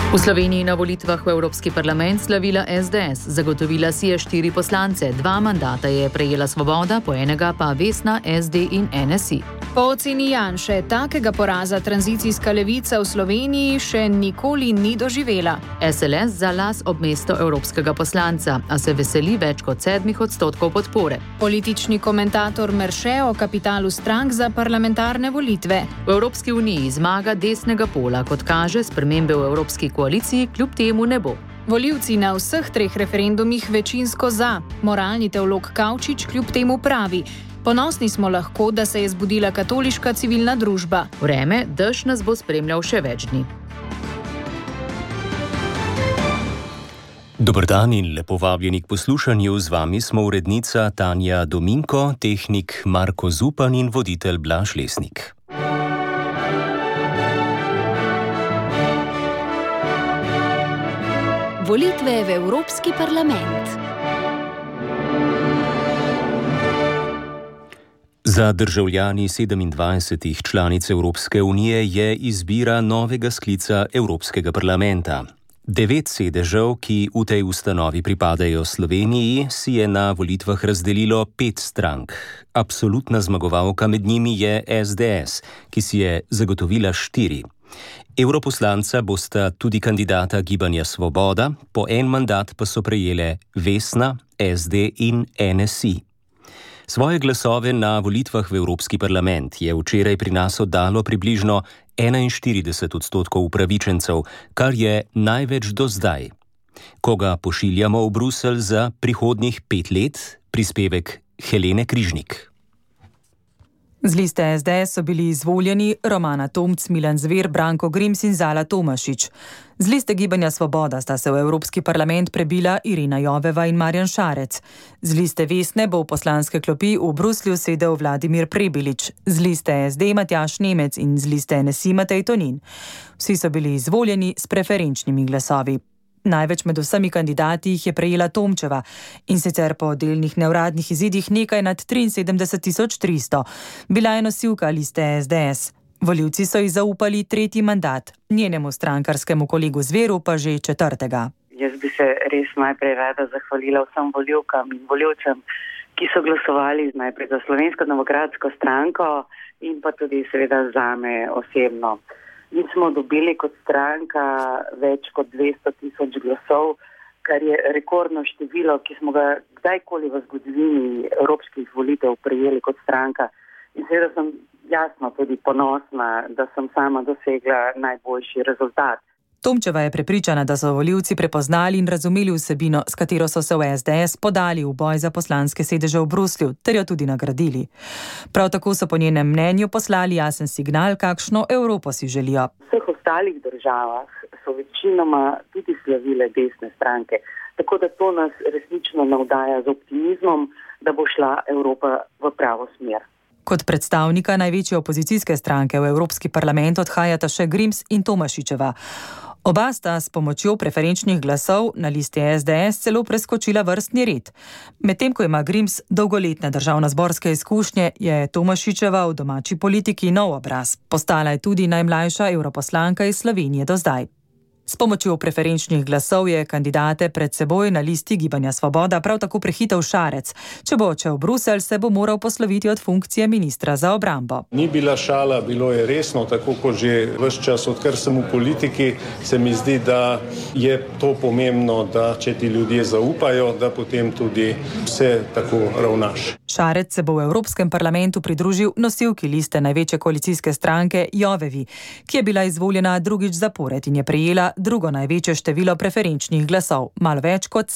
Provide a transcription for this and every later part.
V Sloveniji na volitvah v Evropski parlament slavila SDS, zagotovila si je 4 poslance, 2 mandata je prejela Svoboda, po enega pa Vesna, SD in NSI. Po oceni Janše, takega poraza tranzicijska levica v Sloveniji še nikoli ni doživela. SLS za las ob mesto evropskega poslanca, a se veseli več kot 7% podpore. Politični komentator Merše o kapitalu strank za parlamentarne volitve. V Evropski uniji zmaga desnega pola, kot kaže, spremembe v Evropski koaliciji kljub temu ne bo. Volivci na vseh 3 referendumih večinsko za. Moralni teolog Kavčič kljub temu pravi: ponosni smo lahko, da se je zbudila katoliška civilna družba. Vreme, dež nas bo spremljal še več dni. Dober dan in lepo vabljeni k poslušanju. Z vami smo urednica Tanja Dominko, tehnik Marko Zupan in voditelj Blaž Lesnik. Volitve v Evropski parlament. Za državljani 27 članic Evropske unije je izbira novega sklica Evropskega parlamenta. 9 sedežev, ki v tej ustanovi pripadajo Sloveniji, si je na volitvah razdelilo 5 strank. Absolutna zmagovalka med njimi je SDS, ki si je zagotovila 4. Evroposlanca bosta tudi kandidata Gibanja Svoboda, po en mandat pa so prejele Vesna, SD in NSI. Svoje glasove na volitvah v Evropski parlament je včeraj pri nas oddalo približno 41% upravičencev, kar je največ do zdaj. Koga pošiljamo v Bruselj za prihodnjih 5 let? Prispevek Helene Križnik. Z liste SDS so bili izvoljeni Romana Tomc, Milan Zver, Branko Grims in Zala Tomašič. Z liste Gibanja Svoboda sta se v Evropski parlament prebila Irina Joveva in Marjan Šarec. Z liste Vesne bo v poslanske klopi v Bruslju sedel Vladimir Prebilič. Z liste SD Matjaž Nemec in z liste NSI Matej Tonin. Vsi so bili izvoljeni s preferenčnimi glasovi. Največ med vsemi kandidati jih je prejela Tomčeva, in sicer po delnih neuradnih izidih nekaj nad 73.300. Bila je nosilka liste SDS. Volivci so ji zaupali 3. mandat, njenemu strankarskemu kolegu Zveru pa že 4. Jaz bi se res najprej rada zahvalila vsem volivkam in volivcem, ki so glasovali najprej za Slovensko demokratsko stranko in pa tudi seveda zame osebno. Mi smo dobili kot stranka več kot 200.000 glasov, kar je rekordno število, ki smo ga kdajkoli v zgodovini evropskih volitev prejeli kot stranka. In seveda sem jasno tudi ponosna, da sem sama dosegla najboljši rezultat. Tomčeva je prepričana, da so volivci prepoznali in razumeli vsebino, s katero so se v SDS podali v boj za poslanske sedeže v Bruslju, ter jo tudi nagradili. Prav tako so po njenem mnenju poslali jasen signal, kakšno Evropo si želijo. V vseh ostalih državah so večinoma tudi slavile desne stranke, tako da to nas resnično navdaja z optimizmom, da bo šla Evropa v pravo smer. Kot predstavnika največje opozicijske stranke v Evropski parlament odhajata še Grims in Tomašičeva. Oba sta s pomočjo preferenčnih glasov na listi SDS celo preskočila vrstni red. Medtem ko ima Grims dolgoletne državnozborske izkušnje, je Tomašičeva v domači politiki nov obraz. Postala je tudi najmlajša evroposlanka iz Slovenije do zdaj. S pomočjo preferenčnih glasov je kandidate pred seboj na listi Gibanja Svoboda prav tako prehitel Šarec. Če bo odšel v Bruselj, se bo moral posloviti od funkcije ministra za obrambo. Ni bila šala, bilo je resno, tako kot že ves čas, odkar sem v politiki, se mi zdi, da je to pomembno, da če ti ljudje zaupajo, da potem tudi vse tako ravnaš. Šarec se bo v Evropskem parlamentu pridružil nosilki liste največje koalicijske stranke Jovevi, ki je bila izvoljena drugič zapored in je prejela drugo največje število preferenčnih glasov, malo več kot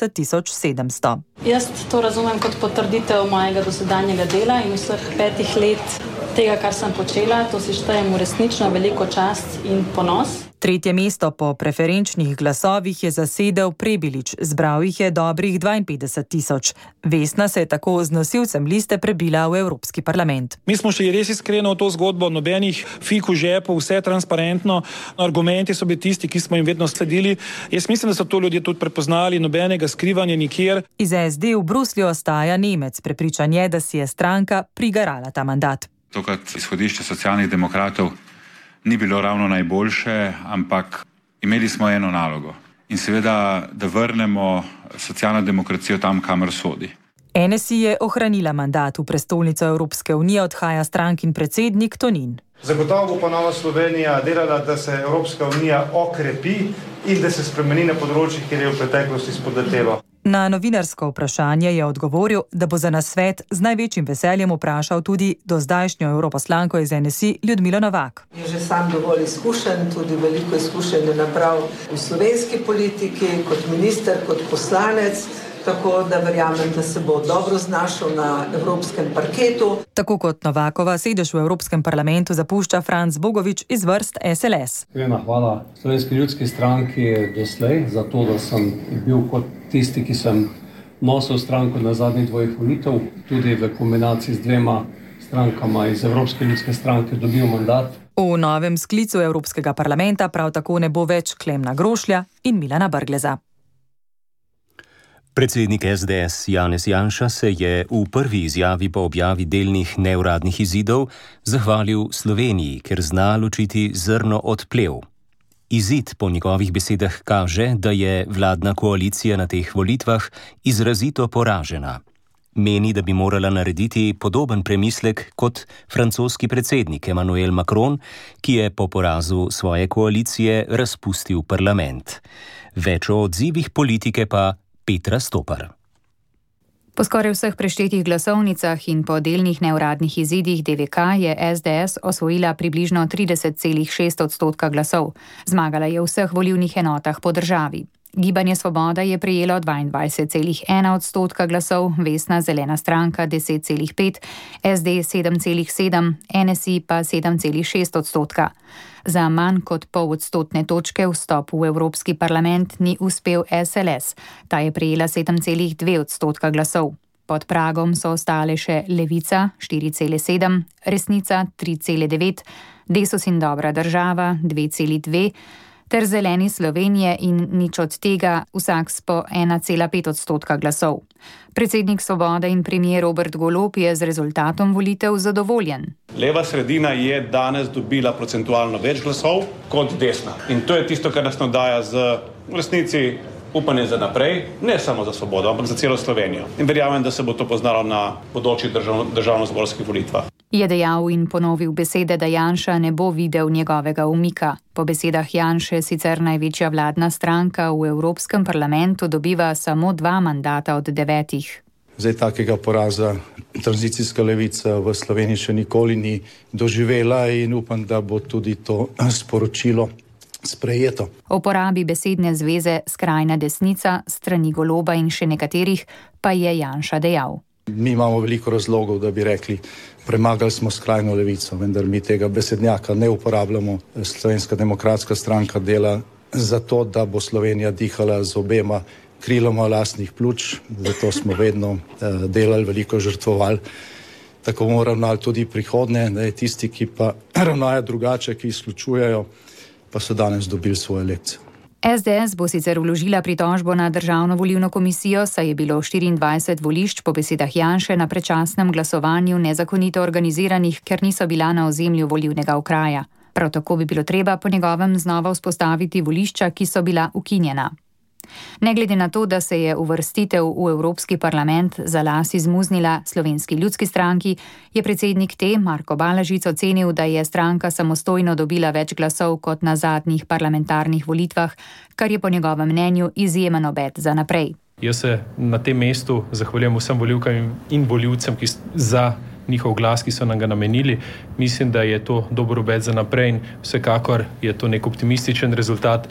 70.700. Jaz to razumem kot potrditev mojega dosedanjega dela in vseh 5 let tega, kar sem počela. To si štejem v resnično veliko čast in ponos. 3. mesto po preferenčnih glasovih je zasedel Prebilič, zbral jih je dobrih 52.000. Vesna se je tako z nosilcem liste prebila v Evropski parlament. Mi smo šli res iskreno v to zgodbo, nobenih fik v žepu, vse transparentno. Argumenti so bili tisti, ki smo jim vedno sledili. Jaz mislim, da so to ljudje tudi prepoznali, nobenega skrivanja nikjer. Iz SD v Bruslju ostaja Nemec, prepričan je, da si je stranka prigarala ta mandat. Tokrat izhodišče Socialnih demokratov ni bilo ravno najboljše, ampak Imeli smo eno nalogo in seveda, da vrnemo socialno demokracijo tam, kamor sodi. NSI je ohranila mandat, v prestolnico Evropske unije odhaja strankin predsednik Tonin. Zagotovo bo pa Nova Slovenija delala, da se Evropska unija okrepi in da se spremeni na področjih, kjer je v preteklosti spodletelo. Na novinarsko vprašanje je odgovoril, da bo za nasvet z največjim veseljem vprašal tudi dozdajšnjo europoslanko iz NSI Ljudmilo Novak. Je že sam dovolj izkušen, tudi veliko izkušenj je nabral v slovenski politiki, kot minister, kot poslanec, tako da verjamem, da se bo dobro znašel na evropskem parketu. Tako kot Novakova, sedež v Evropskem parlamentu zapušča Franc Bogovič iz vrst SLS. Hvala Slovenski ljudski stranki doslej za to, da sem bil kot tisti, ki sem nosil stranko na zadnjih 2 volitev, tudi v kombinaciji z 2 strankama iz Evropske ljudske stranke dobil mandat. V novem sklicu Evropskega parlamenta prav tako ne bo več Klemna Grošlja in Milana Brgleza. Predsednik SDS Janez Janša se je v prvi izjavi po objavi delnih neuradnih izidov zahvalil Sloveniji, ker zna ločiti zrno od plev. Izid po njegovih besedah kaže, da je vladna koalicija na teh volitvah izrazito poražena. Meni, da bi morala narediti podoben premislek kot francoski predsednik Emmanuel Macron, ki je po porazu svoje koalicije razpustil parlament. Več o odzivih politike pa Petra Stopar. Po skoraj vseh preštetih glasovnicah in po delnih neuradnih izidih DVK je SDS osvojila približno 30,6% glasov. Zmagala je v vseh volilnih enotah po državi. Gibanje Svoboda je prejelo 22,1% glasov, Vesna zelena stranka 10,5%, SD 7,7%, NSI pa 7,6%. Za manj kot pol odstotne točke vstop v Evropski parlament ni uspel SLS. Ta je prejela 7,2% glasov. Pod pragom so ostale še Levica 4,7%, Resnica 3,9%, Desus in Dobra država 2,2%, ter Zeleni Slovenije in nič od tega, vsak po 1,5% glasov. Predsednik Svobode in premier Robert Golob je z rezultatom volitev zadovoljen. Leva sredina je danes dobila procentualno več glasov kot desna. In to je tisto, kar nas navdaja v resnici upanje za naprej, ne samo za Svobodo, ampak za celo Slovenijo. In verjamem, da se bo to poznalo na bodočih državnozborskih volitvah. Je dejal in ponovil besede, da Janša ne bo videl njegovega umika. Po besedah Janše sicer največja vladna stranka v Evropskem parlamentu dobiva samo 2 mandata od 9. Zdaj takega poraza tranzicijska levica v Sloveniji še nikoli ni doživela in upam, da bo tudi to sporočilo sprejeto. O porabi besedne zveze skrajna desnica, strani Goloba in še nekaterih pa je Janša dejal. Mi imamo veliko razlogov, da bi rekli, premagali smo skrajno levico, vendar mi tega besednjaka ne uporabljamo. Slovenska demokratska stranka dela za to, da bo Slovenija dihala z obema kriloma lastnih pljuč, zato smo vedno delali, veliko žrtvovali. Tako bomo ravnali tudi prihodnje, da je tisti, ki pa ravnajo drugače, ki izključujejo, pa so danes dobili svoje lekcije. SDS bo sicer vložila pritožbo na Državno volilno komisijo, saj je bilo 24 volišč po besedah Janše na predčasnem glasovanju nezakonito organiziranih, ker niso bila na ozemlju volilnega okraja. Prav tako bi bilo treba po njegovem znova vzpostaviti volišča, ki so bila ukinjena. Ne glede na to, da se je uvrstitev v Evropski parlament za las izmuznila Slovenski ljudski stranki, je predsednik te, Marko Balažic, ocenil, da je stranka samostojno dobila več glasov kot na zadnjih parlamentarnih volitvah, kar je po njegovem mnenju izjemen obet za naprej. Jaz se na tem mestu zahvaljujem vsem volivkam in volivcem za njihov glas, ki so nam ga namenili. Mislim, da je to dober obet za naprej in vsekakor je to nek optimističen rezultat,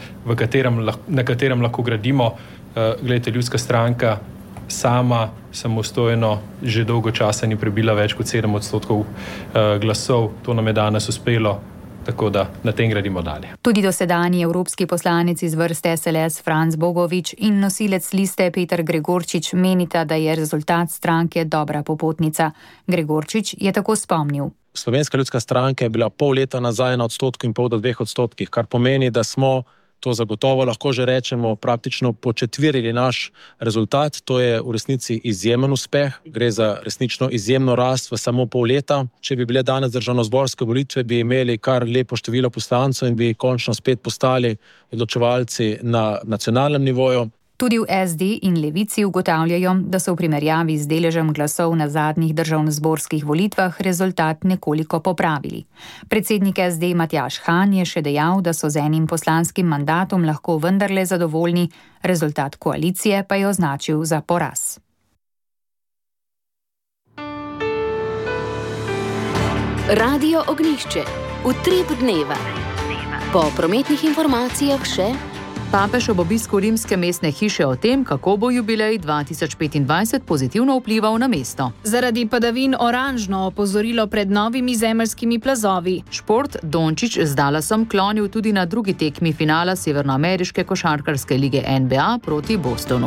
na katerem lahko gradimo. Glejte, ljudska stranka sama samostojno že dolgo časa ni prebila več kot 7% glasov. To nam je danes uspelo. Tako da na tem gradimo dalje. Tudi dosedanji evropski poslanec iz vrste SLS Franc Bogovič in nosilec liste Peter Gregorčič menita, da je rezultat stranke dobra popotnica. Gregorčič je tako spomnil. Slovenska ljudska stranka je bila pol leta nazaj na 1,5% do 2%, kar pomeni, da smo to zagotovo lahko že rečemo, praktično početvirili naš rezultat. To je v resnici izjemen uspeh. Gre za resnično izjemno rast v samo pol leta. Če bi bile danes državnozborske volitve, bi imeli kar lepo število poslancev in bi končno spet postali odločevalci na nacionalnem nivoju. Tudi v SD in Levici ugotavljajo, da so v primerjavi z deležem glasov na zadnjih državnozborskih volitvah rezultat nekoliko popravili. Predsednik SD Matjaž Han je še dejal, da so z enim poslanskim mandatom lahko vendarle zadovoljni, rezultat koalicije pa je označil za poraz. Radio Ognjišče. Utrip dneva. Po prometnih informacijah še Papež ob obisku rimske mestne hiše o tem, kako bo jubilej 2025 pozitivno vplival na mesto. Zaradi padavin oranžno opozorilo pred novimi zemeljskimi plazovi. Šport Dončić z Dallasom klonil tudi na drugi tekmi finala Severnoameriške košarkarske lige NBA proti Bostonu.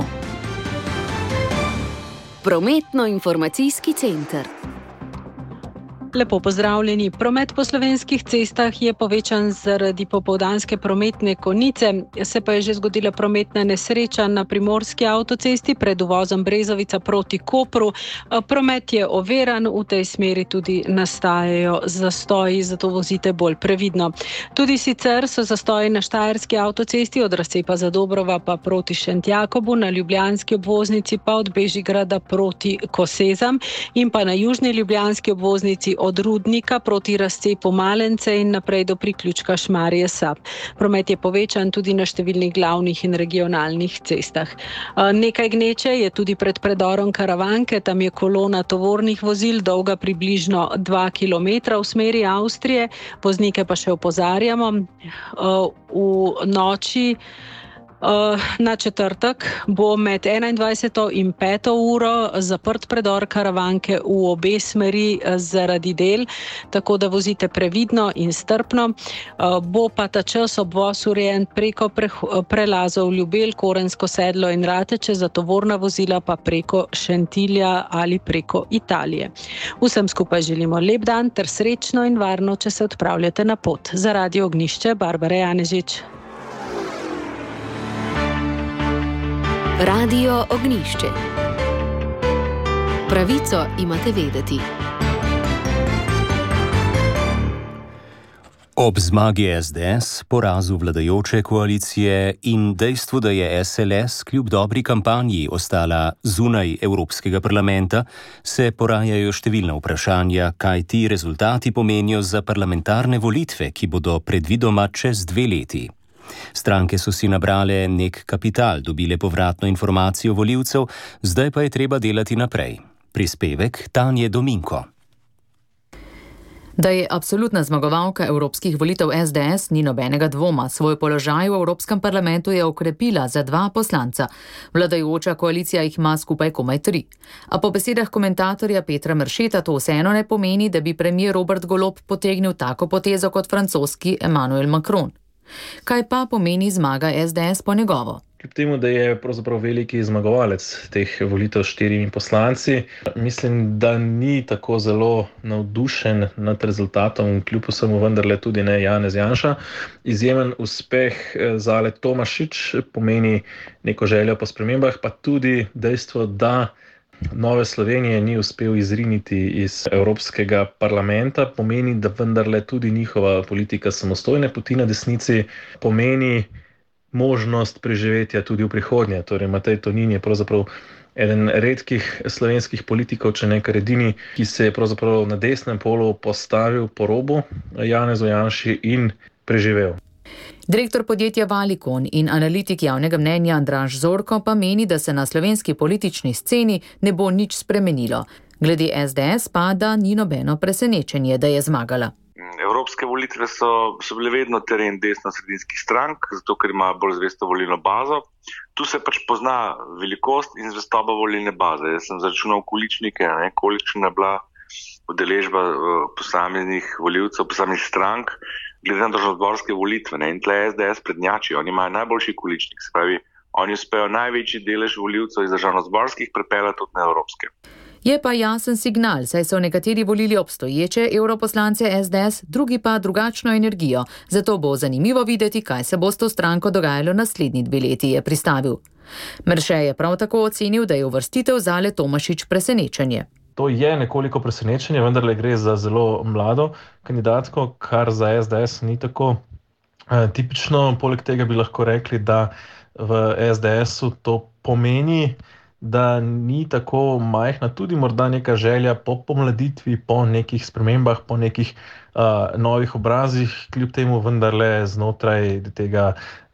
Prometno-informacijski center. Lepo pozdravljeni. Promet po slovenskih cestah je povečan zaradi popoldanske prometne konice, se pa je že zgodila prometna nesreča na primorski avtocesti pred uvozom Brezovica proti Kopru. Promet je oviran, v tej smeri tudi nastajajo zastoji, zato vozite bolj previdno. Tudi sicer so zastoji na štajerski avtocesti od Razcepa Zadobrova pa proti Šentjakobu, na ljubljanski obvoznici pa od Bežigrada proti Kosezam in pa na južni ljubljanski obvoznici od Rudnika proti Razcepu Malence in naprej do priključka Šmarje Sap. Promet je povečan tudi na številnih glavnih in regionalnih cestah. Nekaj gneče je tudi pred predorom Karavanke, tam je kolona tovornih vozil dolga približno 2 km v smeri Avstrije, voznike pa še opozarjamo. V noči na četrtek bo med 21. in 5. uro zaprt predor Karavanke v obe smeri zaradi del, tako da vozite previdno in strpno. Bo pa ta čas obvoz urejen preko prelazov Ljubelj, Korensko sedlo in Rateče, za tovorna vozila pa preko Šentilja ali preko Italije. Vsem skupaj želimo lep dan ter srečno in varno, če se odpravljate na pot. Za Radio Ognjišče, Barbara Janežič. Radio Ognjišče. Pravico imate vedeti. Ob zmagi SDS, porazu vladajoče koalicije in dejstvu, da je SLS kljub dobri kampanji ostala zunaj Evropskega parlamenta, se porajajo številna vprašanja, kaj ti rezultati pomenijo za parlamentarne volitve, ki bodo predvidoma čez 2 leti. Stranke so si nabrale nek kapital, dobile povratno informacijo volivcev, zdaj pa je treba delati naprej. Prispevek Tanje Dominko. Da je absolutna zmagovalka evropskih volitev SDS, ni nobenega dvoma. Svoj položaj v Evropskem parlamentu je okrepila za 2 poslanca. Vladajoča koalicija jih ima skupaj komaj 3. A po besedah komentatorja Petra Mršeta to vseeno ne pomeni, da bi premier Robert Golob potegnil tako potezo kot francoski Emmanuel Macron. Kaj pa pomeni zmaga SDS po njegovo? Kljub temu, da je pravzaprav veliki zmagovalec teh volitev s 4 poslanci, mislim, da ni tako zelo navdušen nad rezultatom, kljub vsemu vendarle tudi ne Janez Janša. Izjemen uspeh Zale Tomašič pomeni neko željo po spremembah, pa tudi dejstvo, da Nove Slovenije ni uspel izriniti iz Evropskega parlamenta, pomeni, da vendarle tudi njihova politika samostojne poti na desnici pomeni možnost preživetja tudi v prihodnje. Torej, Matej Tonin je pravzaprav eden redkih slovenskih politikov, če ne kar edini, ki se je pravzaprav na desnem polu postavil po robu Janezu Janši in preživel. Direktor podjetja Valikon in analitik javnega mnenja Andraž Zorko pa meni, da se na slovenski politični sceni ne bo nič spremenilo. Glede SDS pa da ni nobeno presenečenje, da je zmagala. Evropske volitve so bile vedno teren desno-sredinskih strank, zato ker ima bolj zvesto volilno bazo. Tu se pač pozna velikost in zvestoba volilne baze. Jaz sem zaračunal količnike, kolikšna je bila udeležba posameznih volivcev, posameznih strank, glede na državnozborske volitve. In tle SDS prednjačijo, oni imajo najboljši količnik, se pravi, oni uspejo največji delež volivcev iz državnozborskih prepeljati tudi na evropske. Je pa jasen signal, saj so nekateri volili obstoječe europoslance SDS, drugi pa drugačno energijo. Zato bo zanimivo videti, kaj se bo s to stranko dogajalo naslednji 2 leti, je pristavil. Merše je prav tako ocenil, da je uvrstitev Zale Tomašič presenečenje. To je nekoliko presenečenje, vendar gre za zelo mlado kandidatko, kar za SDS ni tako tipično. Poleg tega bi lahko rekli, da v SDS-u to pomeni, da ni tako majhna tudi morda neka želja po pomladitvi, po nekih spremembah, po nekih novih obrazih, kljub temu vendarle znotraj tega,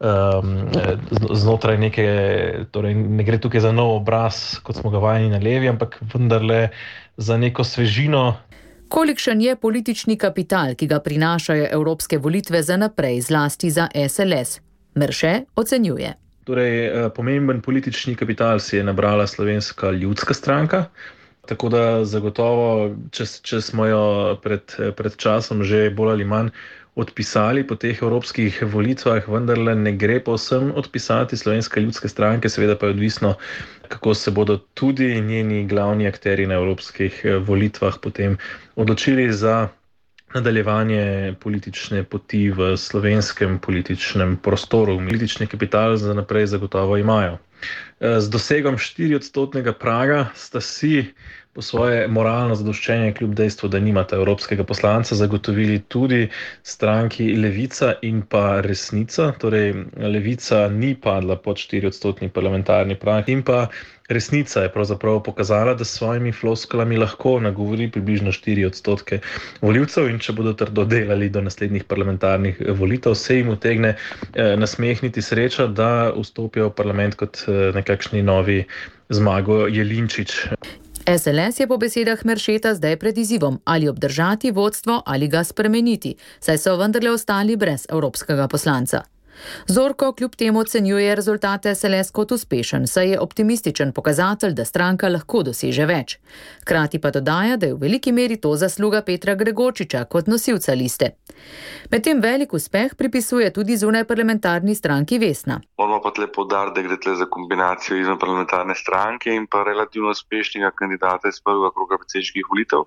znotraj neke, torej ne gre tukaj za nov obraz, kot smo ga vajeni na levi, ampak vendarle za neko svežino. Kolikšen je politični kapital, ki ga prinašajo evropske volitve za naprej, zlasti za SLS? Merše ocenjuje. Torej, pomemben politični kapital si je nabrala Slovenska ljudska stranka, tako da zagotovo, če smo jo pred časom že bolj ali manj odpisali po teh evropskih volitvah, vendarle ne gre povsem odpisati Slovenske ljudske stranke, seveda pa je odvisno, kako se bodo tudi njeni glavni akteri na evropskih volitvah potem odločili za nadaljevanje politične poti v slovenskem političnem prostoru. Politični kapital za naprej zagotovo imajo. Z dosegom 4% praga sta si po svoje moralno zadoščenje, kljub dejstvu, da nimata evropskega poslanca, zagotovili tudi stranki Levica in pa Resnica. Torej, Levica ni padla pod 4% parlamentarni prag in pa Resnica je pravzaprav pokazala, da s svojimi floskulami lahko nagovori približno 4% volivcev in če bodo trdo delali do naslednjih parlamentarnih volitev, se jim utegne nasmehniti sreča, da vstopijo v parlament kot nekakšni novi Zmago Jelinčič. SLS je po besedah Meršeta zdaj pred izzivom, ali obdržati vodstvo ali ga spremeniti, saj so vendarle ostali brez evropskega poslanca. Zorko kljub temu ocenjuje rezultate SLS kot uspešen, saj je optimističen pokazatelj, da stranka lahko doseže več. Hkrati pa dodaja, da je v veliki meri to zasluga Petra Gregorčiča kot nosilca liste. Medtem velik uspeh pripisuje tudi zunaj parlamentarni stranki Vesna. Moramo pa tle poudariti, da gre tle za kombinacijo izven parlamentarne stranke in pa relativno uspešnega kandidata iz prvega kroga predsedniških volitev,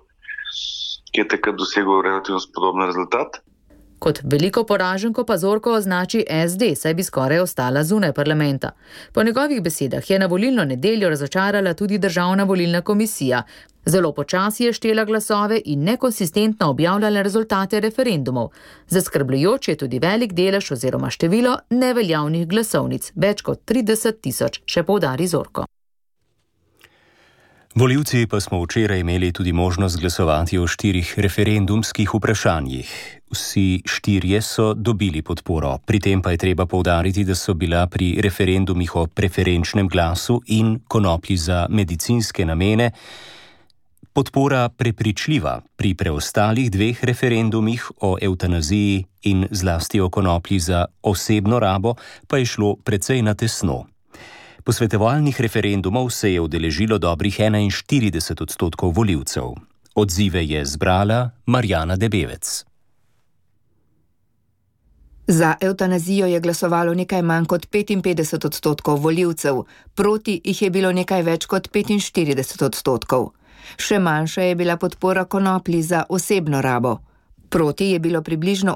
ki je takrat dosegel relativno podoben rezultat. Kot veliko poraženko pa Zorko označi SD, saj bi skoraj ostala zunaj parlamenta. Po njegovih besedah je na volilno nedeljo razočarala tudi Državna volilna komisija. Zelo počasi je štela glasove in nekonsistentno objavljala rezultate referendumov. Zaskrbljujoč je tudi velik delež oziroma število neveljavnih glasovnic, več kot 30.000, še poudari Zorko. Volivci pa smo včeraj imeli tudi možnost glasovati o 4 referendumskih vprašanjih. Vsi 4 so dobili podporo. Pri tem pa je treba poudariti, da so bila pri referendumih o preferenčnem glasu in konoplji za medicinske namene podpora prepričljiva. Pri preostalih 2 referendumih o evtanaziji in zlasti o konoplji za osebno rabo pa je šlo precej na tesno. Posvetovalnih referendumov se je udeležilo dobrih 41% volivcev. Odzive je zbrala Marjana Debevec. Za evtanazijo je glasovalo nekaj manj kot 55% volivcev, proti jih je bilo nekaj več kot 45%. Še manjša je bila podpora konoplji za osebno rabo. Proti je bilo približno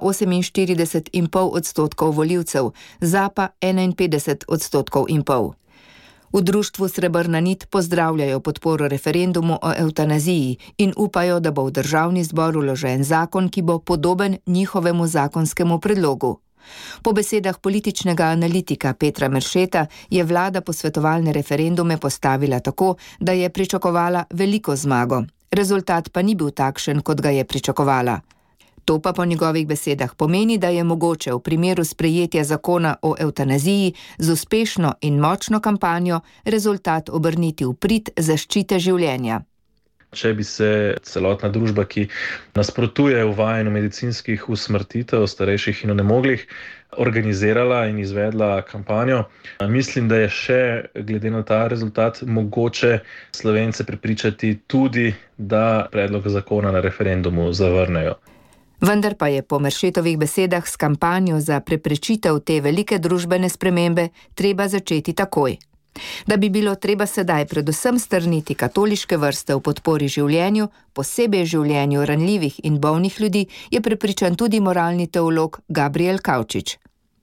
48,5% volivcev, za pa 51,5%. V društvu Srebrna nit pozdravljajo podporo referendumu o evtanaziji in upajo, da bo v državni zbor vložen zakon, ki bo podoben njihovemu zakonskemu predlogu. Po besedah političnega analitika Petra Meršeta je vlada posvetovalne referendume postavila tako, da je pričakovala veliko zmago. Rezultat pa ni bil takšen, kot ga je pričakovala. To pa po njegovih besedah pomeni, da je mogoče v primeru sprejetja zakona o evtanaziji z uspešno in močno kampanjo rezultat obrniti v prid zaščite življenja. Če bi se celotna družba, ki nasprotuje uvajanju medicinskih usmrtitev starejših in onemoglih, organizirala in izvedla kampanjo, mislim, da je še, glede na ta rezultat, mogoče Slovence prepričati tudi, da predlog zakona na referendumu zavrnejo. Vendar pa je po Meršetovih besedah s kampanjo za preprečitev te velike družbene spremembe treba začeti takoj. Da bi bilo treba sedaj predvsem strniti katoliške vrste v podpori življenju, posebej življenju ranljivih in bolnih ljudi, je prepričan tudi moralni teolog Gabriel Kavčič.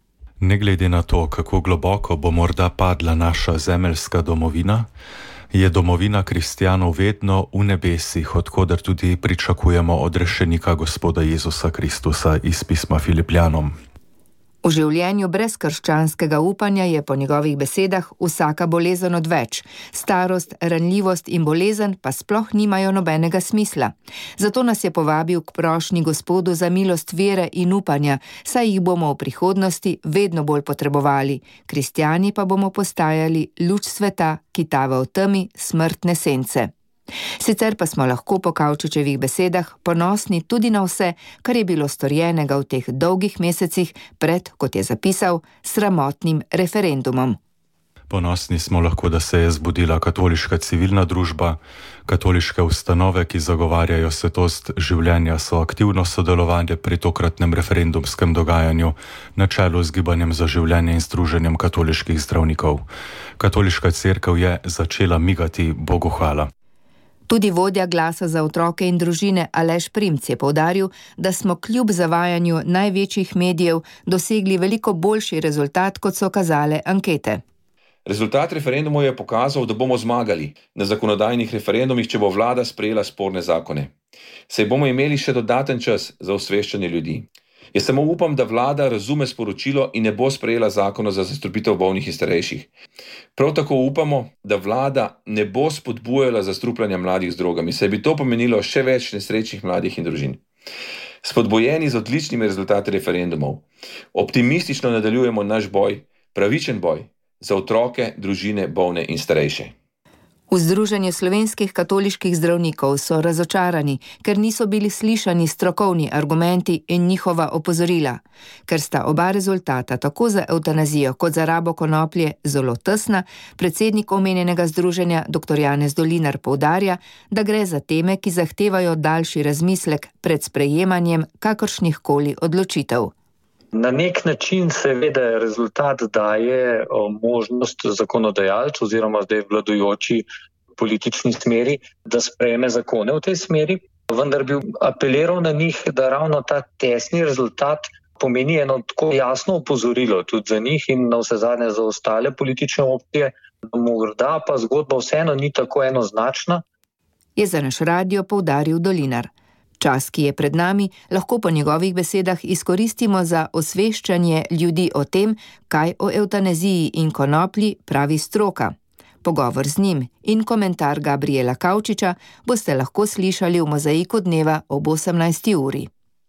Ne glede na to, kako globoko bo morda padla naša zemeljska domovina, je domovina kristjanov vedno v nebesih, odkoder tudi pričakujemo odrešenika Gospoda Jezusa Kristusa iz pisma Filipljanom. V življenju brez krščanskega upanja je po njegovih besedah vsaka bolezen odveč. Starost, ranljivost in bolezen pa sploh nimajo nobenega smisla. Zato nas je povabil k prošnji Gospodu za milost vere in upanja, saj jih bomo v prihodnosti vedno bolj potrebovali. Kristjani pa bomo postajali luč sveta, ki tava v temi smrtne sence. Sicer pa smo lahko po Kavčičevih besedah ponosni tudi na vse, kar je bilo storjenega v teh dolgih mesecih pred, kot je zapisal, sramotnim referendumom. Ponosni smo lahko, da se je zbudila katoliška civilna družba, katoliške ustanove, ki zagovarjajo svetost življenja, so aktivno sodelovanje pri tokratnem referendumskem dogajanju na čelu z Gibanjem za življenje in združenjem katoliških zdravnikov. Katoliška cerkev je začela migati, Bogu hvala. Tudi vodja Glasa za otroke in družine Aleš Primc je poudaril, da smo kljub zavajanju največjih medijev dosegli veliko boljši rezultat, kot so kazale ankete. Rezultat referendumov je pokazal, da bomo zmagali na zakonodajnih referendumih, če bo vlada sprejela sporne zakone. Saj bomo imeli še dodaten čas za osveščanje ljudi. Jaz samo upam, da vlada razume sporočilo in ne bo sprejela zakona za zastrupitev bolnih in starejših. Prav tako upamo, da vlada ne bo spodbujala zastrupljanja mladih z drogami, saj bi to pomenilo še več nesrečnih mladih in družin. Spodbujeni z odličnimi rezultati referendumov, optimistično nadaljujemo naš boj, pravičen boj za otroke, družine, bolne in starejše. V Združenju slovenskih katoliških zdravnikov so razočarani, ker niso bili slišani strokovni argumenti in njihova opozorila. Ker sta oba rezultata tako za evtanazijo kot za rabo konoplje zelo tesna, predsednik omenjenega združenja dr. Janez Dolinar poudarja, da gre za teme, ki zahtevajo daljši razmislek pred sprejemanjem kakršnihkoli odločitev. Na nek način seveda rezultat daje možnost zakonodajalcu oziroma zdaj vladajoči politični smeri, da sprejme zakone v tej smeri, vendar bi apeliral na njih, da ravno ta tesni rezultat pomeni eno tako jasno opozorilo tudi za njih in na vse zadnje za ostale politične opcije, da morda pa zgodba vseeno ni tako enoznačna. Je za naš radio poudaril Dolinar. Čas, ki je pred nami, lahko po njegovih besedah izkoristimo za osveščanje ljudi o tem, kaj o evtanaziji in konoplji pravi stroka. Pogovor z njim in komentar Gabriela Kavčiča boste lahko slišali v Mozaiku dneva ob 18. uri.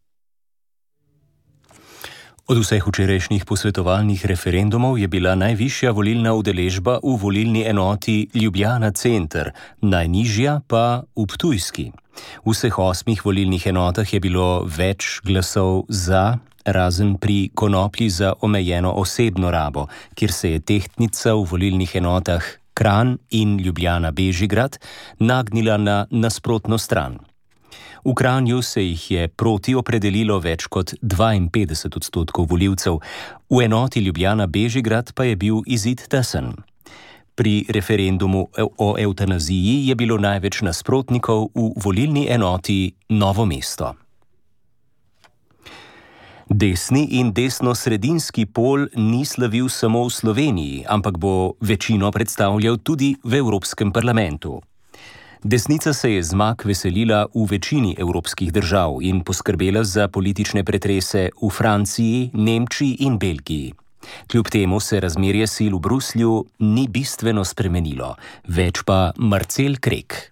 Od vseh včerajšnjih posvetovalnih referendumov je bila najvišja volilna udeležba v volilni enoti Ljubljana Center, najnižja pa v Ptujski. V vseh 8 volilnih enotah je bilo več glasov za, razen pri konoplji za omejeno osebno rabo, kjer se je tehtnica v volilnih enotah Kranj in Ljubljana Bežigrad nagnila na nasprotno stran. V Kranju se jih je proti opredelilo več kot 52% volivcev, v enoti Ljubljana Bežigrad pa je bil izid tesen. Pri referendumu o evtanaziji je bilo največ nasprotnikov v volilni enoti Novo mesto. Desni in desno-sredinski pol ni slavil samo v Sloveniji, ampak bo večino predstavljal tudi v Evropskem parlamentu. Desnica se je zmag veselila v večini evropskih držav in poskrbela za politične pretrese v Franciji, Nemčiji in Belgiji. Kljub temu se razmerje sil v Bruslju ni bistveno spremenilo, več pa Marcel Krek.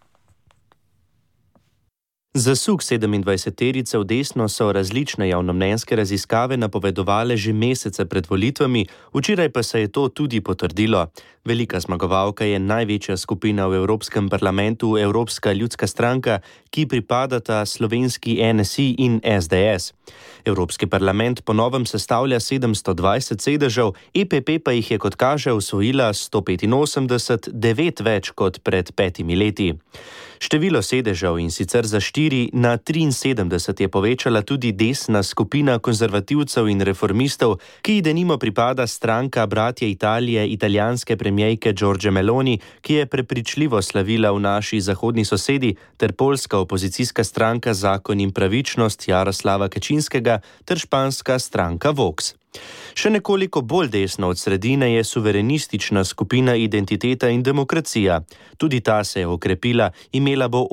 Zasuk 27-terice v desno so različne javnomnenjske raziskave napovedovale že mesece pred volitvami, včeraj pa se je to tudi potrdilo. Velika zmagovalka je največja skupina v Evropskem parlamentu, Evropska ljudska stranka, ki pripadata slovenski NSI in SDS. Evropski parlament po novem sestavlja 720 sedežev, EPP pa jih je kot kaže osvojila 185, 9 več kot pred 5 leti. Število sedežev in sicer za 4 na 73 je povečala tudi desna skupina konzervativcev in reformistov, ki ji denimo pripada stranka Bratje Italije italijanske premijejke Giorgie Meloni, ki je prepričljivo slavila v naši zahodni sosedi, ter poljska opozicijska stranka Zakon in pravičnost Jaroslava Kačinskega ter španska stranka Vox. Še nekoliko bolj desno od sredine je suverenistična skupina Identiteta in demokracija. Tudi ta se je okrepila, imela bo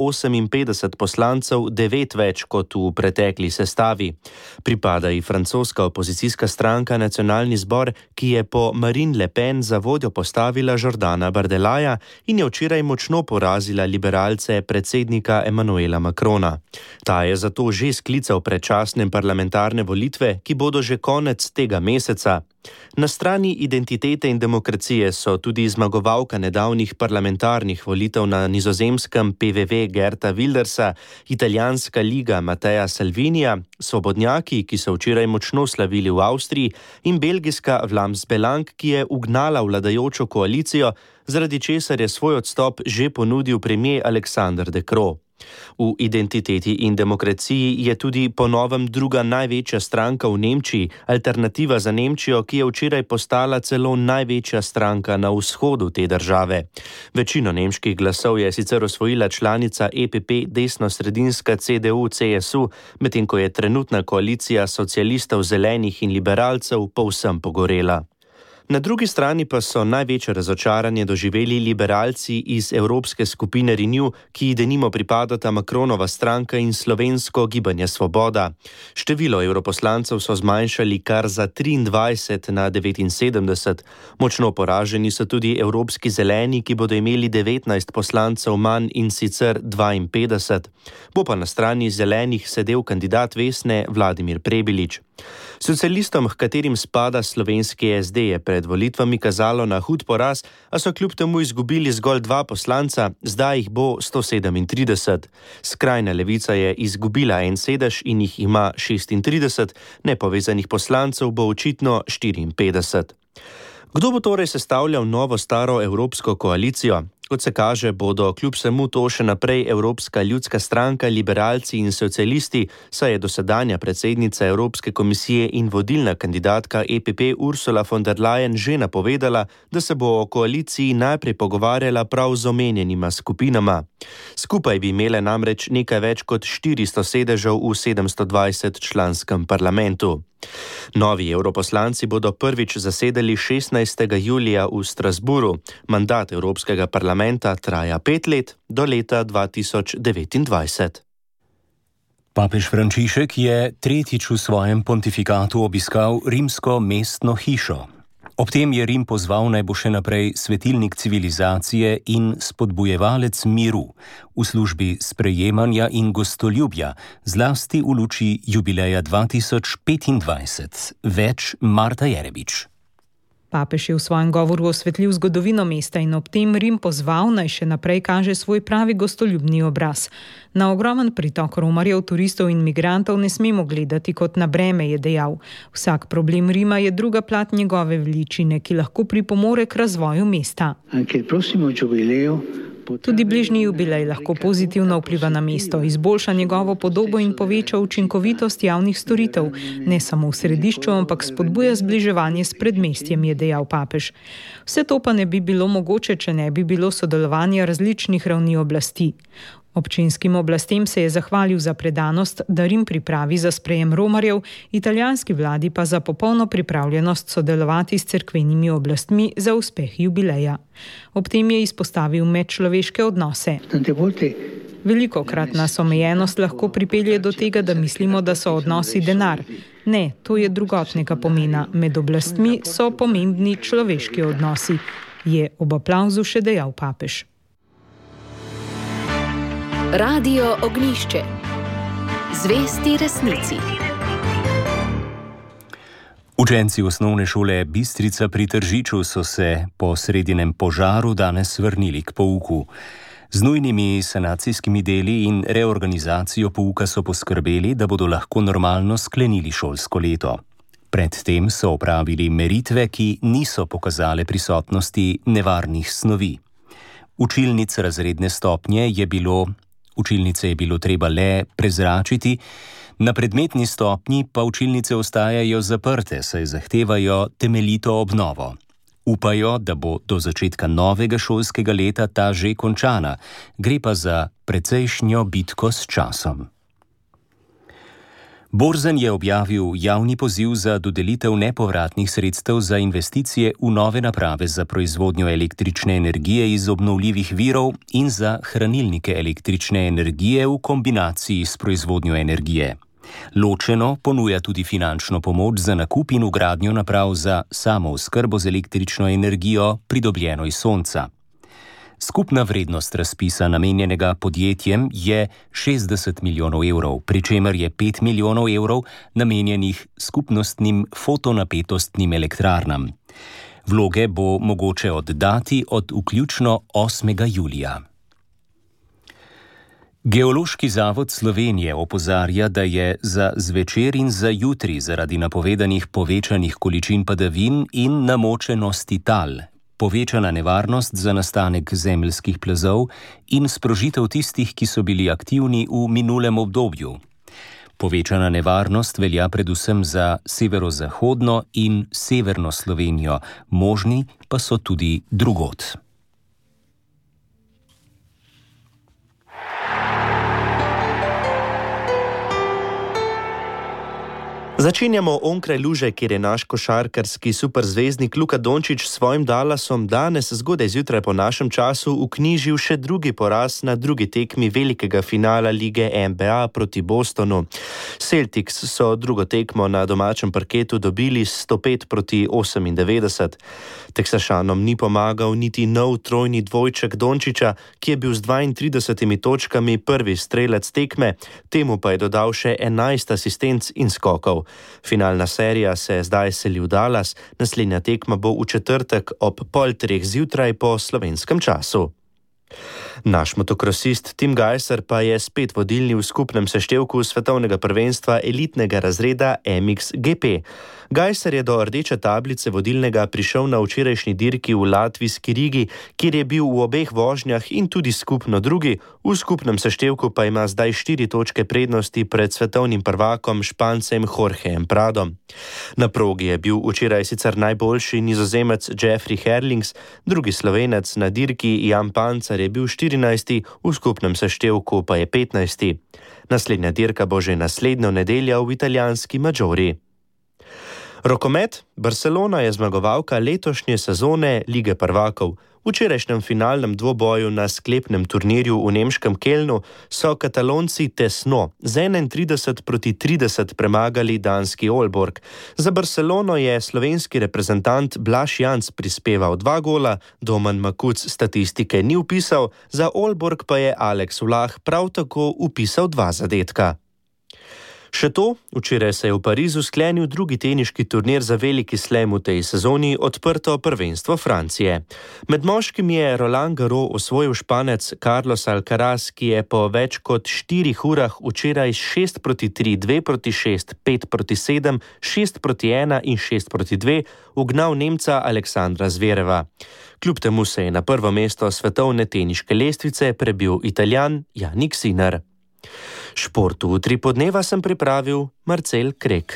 58 poslancev, 9 več kot v pretekli sestavi. Pripada ji francoska opozicijska stranka Nacionalni zbor, ki je po Marine Le Pen za vodjo postavila Jordana Bardelaja in je včeraj močno porazila liberalce predsednika Emmanuela Macrona. Ta je zato že sklical predčasne parlamentarne volitve, ki bodo že konec tega meseca. Na strani Identitete in demokracije so tudi zmagovalka nedavnih parlamentarnih volitev na nizozemskem PVV Gerta Wildersa, italijanska liga Matteja Salvinija, svobodnjaki, ki so včeraj močno slavili v Avstriji, in belgijska Vlaams Belang, ki je ugnala vladajočo koalicijo, zaradi česar je svoj odstop že ponudil premier Alexander De Croo. V Identiteti in demokraciji je tudi po novem druga največja stranka v Nemčiji, Alternativa za Nemčijo, ki je včeraj postala celo največja stranka na vzhodu te države. Večino nemških glasov je sicer osvojila članica EPP desno-sredinska CDU-CSU, medtem ko je trenutna koalicija socialistov, zelenih in liberalcev povsem pogorela. Na drugi strani pa so največje razočaranje doživeli liberalci iz Evropske skupine Renew, ki denimo pripadata Macronova stranka in slovensko Gibanje Svoboda. Število evroposlancev so zmanjšali kar za 23 na 79. Močno poraženi so tudi Evropski zeleni, ki bodo imeli 19 poslancev manj, in sicer 52. Bo pa na strani zelenih sedel kandidat Vesne Vladimir Prebilič. Socialistom, h katerim spada slovenski SD, je pred volitvami kazalo na hud poraz, a so kljub temu izgubili zgolj 2 poslanca, zdaj jih bo 137. Skrajna levica je izgubila en sedež in jih ima 36, nepovezanih poslancev bo očitno 54. Kdo bo torej sestavljal novo staro evropsko koalicijo? Kot se kaže, bodo kljub vsemu to še naprej Evropska ljudska stranka, liberalci in socialisti, saj je dosedanja predsednica Evropske komisije in vodilna kandidatka EPP Ursula von der Leyen že napovedala, da se bo o koaliciji najprej pogovarjala prav z omenjenima skupinama. Skupaj bi imele namreč nekaj več kot 400 sedežev v 720 članskem parlamentu. Novi europoslanci bodo prvič zasedali 16. julija v Strasburu. Mandat Evropskega parlamenta traja 5 let, do leta 2029. Papež Frančišek je tretjič v svojem pontifikatu obiskal rimsko mestno hišo. Ob tem je Rim pozval, naj bo še naprej svetilnik civilizacije in spodbujevalec miru v službi sprejemanja in gostoljubja, zlasti v luči jubileja 2025. Več Marta Jerebič. Papež je v svojem govoru osvetlil zgodovino mesta in ob tem Rim pozval, naj še naprej kaže svoj pravi gostoljubni obraz. Na ogromen pritok romarjev, turistov in migrantov ne smemo gledati kot na breme, je dejal. Vsak problem Rima je druga plat njegove veličine, ki lahko pripomore k razvoju mesta. Tudi bližnji jubilej lahko pozitivno vpliva na mesto, izboljša njegovo podobo in poveča učinkovitost javnih storitev, ne samo v središču, ampak spodbuja zbliževanje s predmestjem, je dejal papež. Vse to pa ne bi bilo mogoče, če ne bi bilo sodelovanja različnih ravni oblasti. Občinskim oblastem se je zahvalil za predanost, da Rim pripravi za sprejem romarjev, italijanski vladi pa za popolno pripravljenost sodelovati s cerkvenimi oblastmi za uspeh jubileja. Ob tem je izpostavil medčloveške odnose. Velikokrat nas omejenost lahko pripelje do tega, da mislimo, da so odnosi denar. Ne, to je drugotnega pomena. Med oblastmi so pomembni človeški odnosi, je ob aplavzu še dejal papež. Radio Ognišče. Zvesti resnici. Učenci osnovne šole Bistrica pri Tržiču so se po sredinem požaru danes vrnili k pouku. Z nujnimi sanacijskimi deli in reorganizacijo pouka so poskrbeli, da bodo lahko normalno sklenili šolsko leto. Predtem so opravili meritve, ki niso pokazale prisotnosti nevarnih snovi. Učilnice je bilo treba le prezračiti, na predmetni stopnji pa učilnice ostajajo zaprte, saj zahtevajo temeljito obnovo. Upajo, da bo do začetka novega šolskega leta ta že končana, gre pa za precejšnjo bitko s časom. Borzen je objavil javni poziv za dodelitev nepovratnih sredstev za investicije v nove naprave za proizvodnjo električne energije iz obnovljivih virov in za hranilnike električne energije v kombinaciji s proizvodnjo energije. Ločeno ponuja tudi finančno pomoč za nakup in vgradnjo naprav za samooskrbo z električno energijo, pridobljeno iz sonca. Skupna vrednost razpisa namenjenega podjetjem je 60 milijonov evrov, pri čemer je 5 milijonov evrov namenjenih skupnostnim fotonapetostnim elektrarnam. Vloge bo mogoče oddati od vključno 8. julija. Geološki zavod Slovenije opozarja, da je za zvečer in za jutri zaradi napovedanih povečanih količin padavin in namočenosti tal povečana nevarnost za nastanek zemeljskih plazov in sprožitev tistih, ki so bili aktivni v minulem obdobju. Povečana nevarnost velja predvsem za severozahodno in severno Slovenijo, možni pa so tudi drugod. Začenjamo onkraj luže, kjer je naš košarkarski superzvezdnik Luka Dončić s svojim Dallasom danes zgodaj zjutraj po našem času vknjižil še drugi poraz na drugi tekmi velikega finala lige NBA proti Bostonu. Celtics so drugo tekmo na domačem parketu dobili 105-98. Teksašanom ni pomagal niti nov trojni dvojček Dončića, ki je bil z 32 točkami prvi strelec tekme, temu pa je dodal še 11 asistenc in skokov. Finalna serija se zdaj seli v Dallas, naslednja tekma bo v četrtek ob 2:30 zjutraj po slovenskem času. Naš motokrosist Tim Gajser pa je spet vodilni v skupnem seštevku svetovnega prvenstva elitnega razreda MXGP. Gajser je do rdeče tablice vodilnega prišel na včerajšnji dirki v latvijski Rigi, kjer je bil v obeh vožnjah in tudi skupno drugi, v skupnem seštevku pa ima zdaj 4 točke prednosti pred svetovnim prvakom Špancem Jorgejem Pradom. Na progi je bil včeraj sicer najboljši Nizozemec Jeffrey Herlings, drugi Slovenec na dirki Jan Pancar je bil 14., v skupnem seštevku pa je 15. Naslednja dirka bo že naslednjo nedeljo v italijanski Maggiori. Rokomet. Barcelona je zmagovalka letošnje sezone Lige prvakov. V včerajšnjem finalnem dvoboju na sklepnem turnirju v nemškem Kelnu so Katalonci tesno z 31-30 premagali danski Aalborg. Za Barcelono je slovenski reprezentant Blaž Janc prispeval 2 gola, Domen Makuc statistike ni vpisal, za Aalborg pa je Alex Vlah prav tako vpisal 2 zadetka. Še to, včeraj se je v Parizu sklenil drugi teniški turnir za veliki slam v tej sezoni, odprto prvenstvo Francije. Med moškim je Roland Garros osvojil Španec Carlos Alcaraz, ki je po več kot 4 urah včeraj 6-3, 2-6, 5-7, 6-1 in 6-2 ugnal Nemca Aleksandra Zvereva. Kljub temu se je na prvo mesto svetovne teniške lestvice prebil Italijan Jannik Sinner. Športu v 3 podneva sem pripravil Marcel Krek.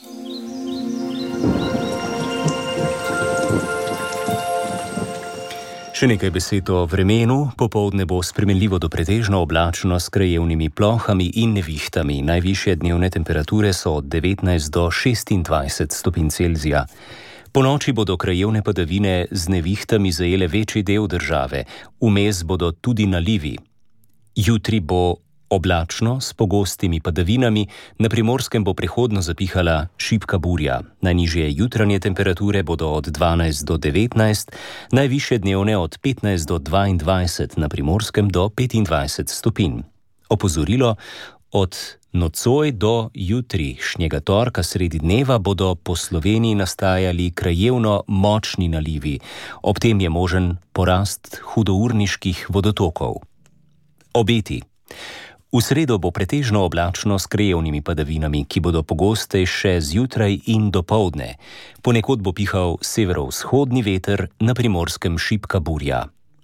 Še nekaj besed o vremenu. Popoldne bo spremenljivo do pretežno oblačno s krajevnimi plohami in nevihtami. Najvišje dnevne temperature so od 19 do 26 stopinj Celzija. Ponoči bodo krajevne padavine z nevihtami zajele večji del države. Vmes bodo tudi nalivi. Jutri bo oblačno s pogostimi padavinami, na Primorskem bo prehodno zapihala šibka burja. Najnižje jutranje temperature bodo od 12 do 19, najvišje dnevne od 15 do 22, na Primorskem do 25 stopinj. Opozorilo: od nocoj do jutrišnjega torka sredi dneva bodo po Sloveniji nastajali krajevno močni nalivi. Ob tem je možen porast hudourniških vodotokov. Obeti. V sredo bo pretežno oblačno s krajevnimi padavinami, ki bodo pogostejše zjutraj in dopoldne. Ponekod bo pihal severovzhodni veter, na Primorskem šibka burja.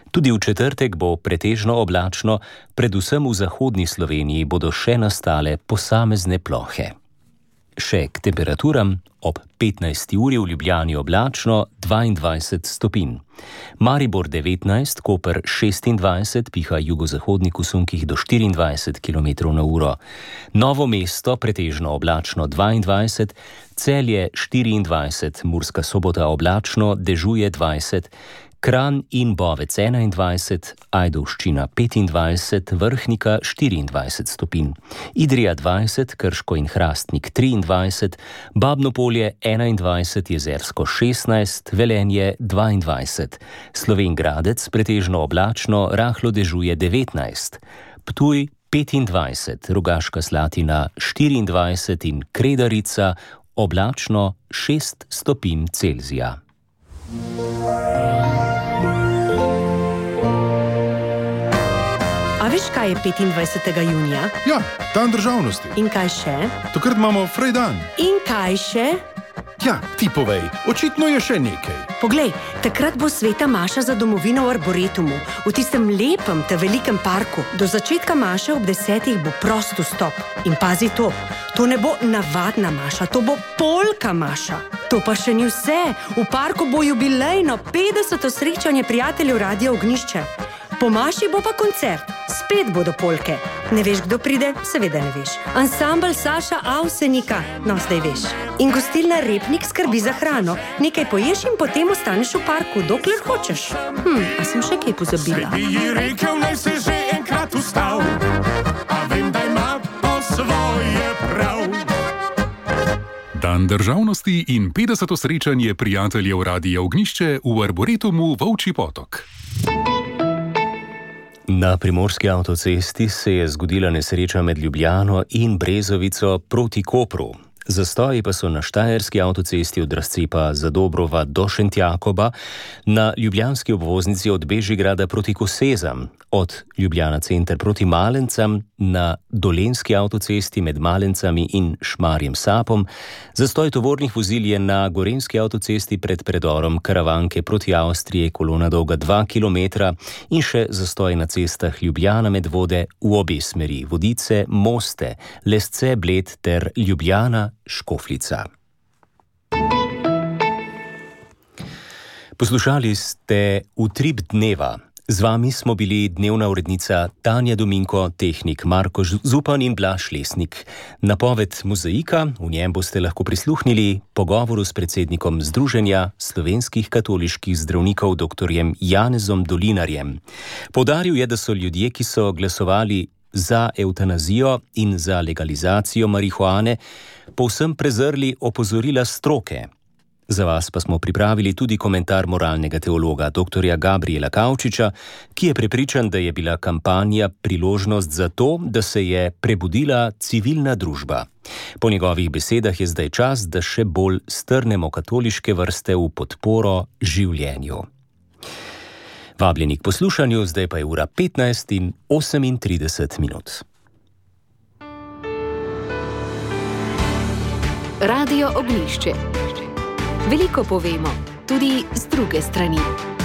Tudi v četrtek bo pretežno oblačno, predvsem v zahodni Sloveniji bodo še nastale posamezne plohe. Še k temperaturam: ob 15. uri v Ljubljani oblačno 22 stopinj. Maribor 19, Koper 26, piha jugozahodnik v sunkih do 24 km/h. Novo mesto pretežno oblačno 22, Celje 24, Murska Sobota oblačno, dežuje 20, Kranj in Bovec 21, Ajdovščina 25, Vrhnika 24 stopinj, Idrija 20, Krško in Hrastnik 23, Babno Polje 21, Jezersko 16, Velenje 22, Slovenj Gradec pretežno oblačno, rahlo dežuje 19, Ptuj 25, Rogaška Slatina 24 in Kredarica oblačno 6 stopinj Celzija. A veš, kaj je 25. junija? Ja, dan državnosti. In kaj še? Takrat imamo Frejdan. In kaj še? Ja, ti povej, očitno je še nekaj. Poglej, takrat bo sveta maša za domovino v Arboretumu, v tistem lepem, te velikem parku. Do začetka maše ob 10 bo prost vstop. In pazi to ne bo navadna maša, to bo polka maša. To pa še ni vse. V parku bo jubilejno 50. srečanje prijateljev Radia Ognjišče. Po maši bo pa koncert, spet bodo polke. Ne veš, kdo pride? Seveda ne veš. Ansambel Saša Avsenika, no zdaj veš. In gostilna Repnik skrbi za hrano. Nekaj poješ in potem ostaneš v parku, dokler hočeš. A sem še kaj pozabila? Bi ji rekel, naj se že enkrat ustal, a vem, da ima po svoje prav. Dan državnosti in 50. srečanje prijateljev Radia Ognjišče v Arboretumu Volčji Potok. Na primorski avtocesti se je zgodila nesreča med Ljubljano in Brezovico proti Kopru. Zastoji pa so na štajerski avtocesti od razcepa Zadobrova do Šentjakoba, na ljubljanski obvoznici od Bežigrada proti Kosezam, od Ljubljana center proti Malencam, na dolenjski avtocesti med Malencami in Šmarjem Sapom, zastoj tovornih vozil je na gorenjski avtocesti pred predorom Karavanke proti Avstriji, kolona dolga 2 km, in še zastoj na cestah Ljubljana Medvode v obe smeri, Vodice, Moste, Lesce, Bled ter Ljubljana Škofljica. Poslušali ste Utrip dneva. Z vami smo bili dnevna urednica Tanja Dominko, tehnik Marko Zupan in Blaž Lesnik. Napoved Mozaika, v njem boste lahko prisluhnili pogovoru s predsednikom Združenja slovenskih katoliških zdravnikov dr. Janezom Dolinarjem. Poudaril je, da so ljudje, ki so glasovali za evtanazijo in za legalizacijo marihuane, povsem prezrli opozorila stroke. Za vas pa smo pripravili tudi komentar moralnega teologa dr. Gabriela Kavčiča, ki je prepričan, da je bila kampanja priložnost za to, da se je prebudila civilna družba. Po njegovih besedah je zdaj čas, da še bolj strnemo katoliške vrste v podporo življenju. Vabljeni k poslušanju, zdaj pa je ura 15:38. Radio Ognjišče. Veliko povemo, tudi z druge strani.